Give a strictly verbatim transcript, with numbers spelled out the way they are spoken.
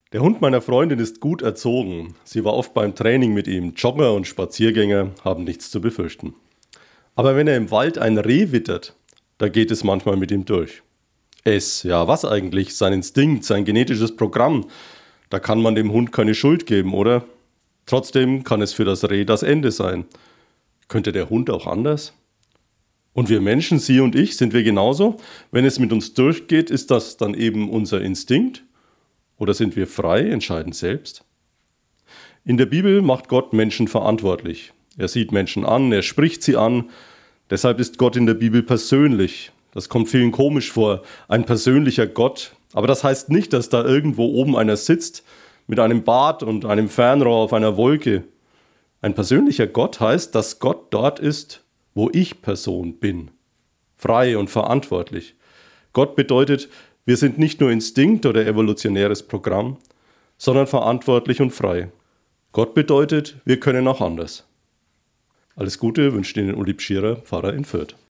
Der Hund meiner Freundin ist gut erzogen. Sie war oft beim Training mit ihm. Jogger und Spaziergänger haben nichts zu befürchten. Aber wenn er im Wald ein Reh wittert, da geht es manchmal mit ihm durch. Es, ja was eigentlich? Sein Instinkt, sein genetisches Programm. Da kann man dem Hund keine Schuld geben, oder? Trotzdem kann es für das Reh das Ende sein. Könnte der Hund auch anders? Und wir Menschen, Sie und ich, sind wir genauso? Wenn es mit uns durchgeht, ist das dann eben unser Instinkt? Oder sind wir frei, entscheiden selbst? In der Bibel macht Gott Menschen verantwortlich. Er sieht Menschen an, er spricht sie an. Deshalb ist Gott in der Bibel persönlich. Das kommt vielen komisch vor, ein persönlicher Gott. Aber das heißt nicht, dass da irgendwo oben einer sitzt, mit einem Bart und einem Fernrohr auf einer Wolke. Ein persönlicher Gott heißt, dass Gott dort ist, wo ich Person bin. Frei und verantwortlich. Gott bedeutet, wir sind nicht nur Instinkt oder evolutionäres Programm, sondern verantwortlich und frei. Gott bedeutet, wir können auch anders. Alles Gute wünscht Ihnen Uli Pschierer, Pfarrer in Fürth.